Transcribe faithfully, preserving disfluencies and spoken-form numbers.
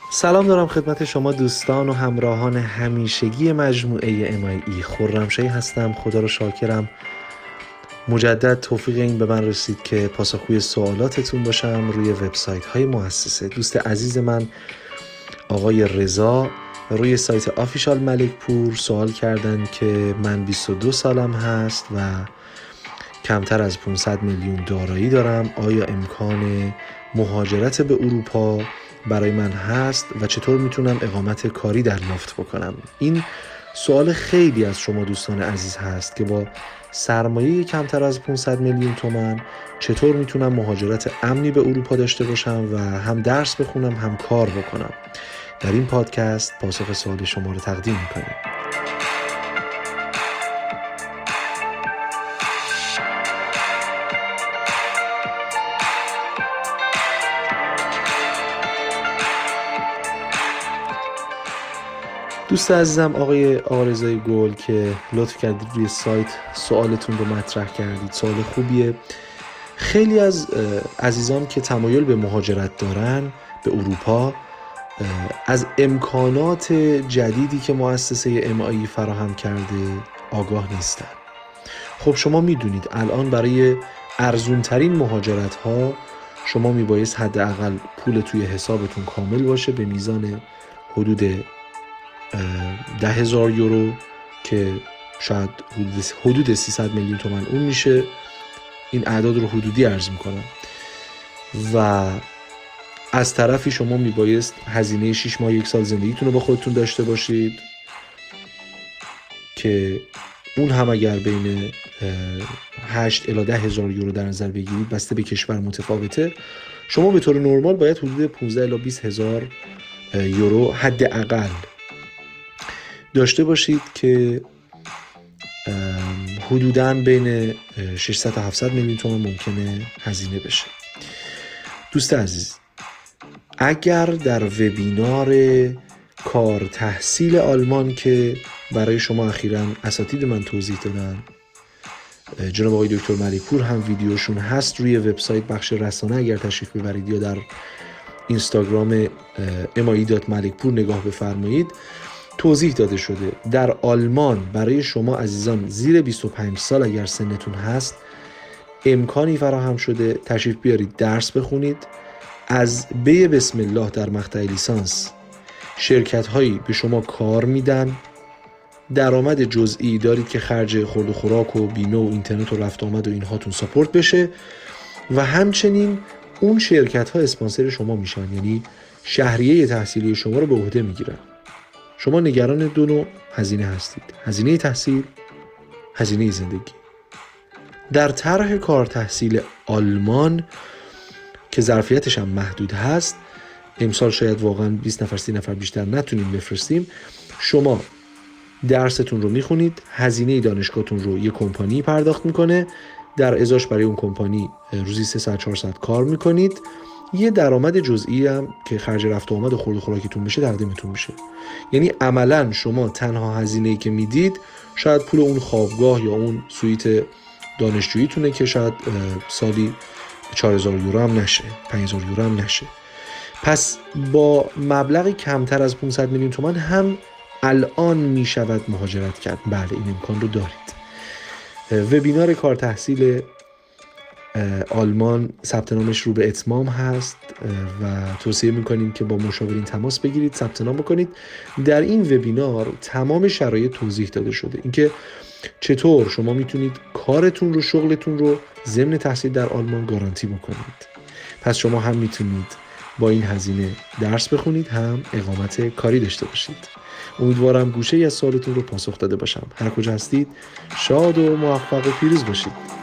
سلام دارم خدمت شما دوستان و همراهان همیشگی مجموعه ام آی ای. خرمشاهی هستم. خدا رو شاکرم مجدد توفیق این به من رسید که پاسخگوی سوالاتتون باشم روی وبسایت های مؤسسه. دوست عزیز من آقای رضا روی سایت آفیشال ملک پور سوال کردن که من بیست و دو سالم هست و کمتر از پانصد میلیون دارایی دارم. آیا امکان مهاجرت به اروپا برای من هست و چطور میتونم اقامت کاری دریافت بکنم؟ این سوال خیلی از شما دوستان عزیز هست که با سرمایه کمتر از پانصد میلیون تومان چطور میتونم مهاجرت امنی به اروپا داشته باشم و هم درس بخونم هم کار بکنم. در این پادکست پاسخ سوال شما رو تقدیم میکنیم. دوست عزیزم آقای آرزای گل که لطف کردید روی سایت سوالتون رو مطرح کردید، سوال خوبیه. خیلی از عزیزان که تمایل به مهاجرت دارن به اروپا از امکانات جدیدی که مؤسسه ام آی ای فراهم کرده آگاه نیستن. خب شما میدونید الان برای ارزون ترین مهاجرت ها شما میبایست حداقل پول توی حسابتون کامل باشه به میزان حدود ده هزار یورو که شاید حدود سیصد میلیون تومان اون میشه. این اعداد رو حدودی عرض میکنم. و از طرفی شما میبایست هزینه شش ماه یک سال زندگیتون رو با خودتون داشته باشید که اون هم اگر بین هشت الی ده هزار یورو در نظر بگیرید بسته به کشور متفاوته، شما به طور نرمال باید حدود پانزده الی بیست هزار یورو حداقل داشته باشید که حدوداً بین ششصد تا هفتصد میلیون تومان ممکنه هزینه بشه. دوست عزیز، اگر در وبینار کار تحصیل آلمان که برای شما اخیراً اساتید من توضیح دادن، جناب آقای دکتر ملک پور هم ویدیوشون هست روی وبسایت بخش رسانه، اگر تشریف ببرید یا در اینستاگرام ام آی ای دات ملک پور نگاه بفرمایید، توضیح داده شده در آلمان برای شما عزیزان زیر بیست و پنج سال اگر سنتون هست امکانی فراهم شده تشریف بیارید درس بخونید. از بی بسم الله در مقطع لیسانس شرکت هایی به شما کار میدن، درآمد جزئی دارید که خرج خورد و خوراک و بیمه و اینترنت و رفت آمد و اینهاتون ساپورت بشه و همچنین اون شرکت ها اسپانسر شما میشن، یعنی شهریه تحصیلی شما رو به عهده میگیرن. شما نگران دو نوع هزینه هستید: هزینه تحصیل، هزینه زندگی. در طرح کار تحصیل آلمان که ظرفیتش هم محدود هست، امسال شاید واقعا بیست نفر سی نفر بیشتر نتونیم بفرستیم، شما درستون رو میخونید، هزینه دانشگاهتون رو یه کمپانی پرداخت میکنه، در ازاش برای اون کمپانی روزی سه ساعت چهار ساعت کار میکنید، یه درآمد جزئی هم که خرج رفت و آمد و خورد و خوراکتون میشه تقدیمتون میشه. یعنی عملا شما تنها هزینه‌ای که میدید شاید پول اون خوابگاه یا اون سویت دانشجوییتونه که شاید سالی چهار هزار یورو هم نشه، پنج هزار یورو هم نشه. پس با مبلغی کمتر از پانصد میلیون تومان هم الان میشود مهاجرت کرد. بله، این امکان رو دارید. وبینار کار تحصیل آلمان ثبت نامش رو به اتمام هست و توصیه میکنیم که با مشاورین تماس بگیرید، ثبت نام بکنید. در این وبینار تمام شرایط توضیح داده شده، اینکه چطور شما میتونید کارتون رو، شغلتون رو ضمن تحصیل در آلمان گارانتی بکنید. پس شما هم میتونید با این هزینه درس بخونید، هم اقامت کاری داشته باشید. امیدوارم گوشه ای از سوالتون رو پاسخ داده باشم. هر کجا هستید شاد و موفق و پیروز باشید.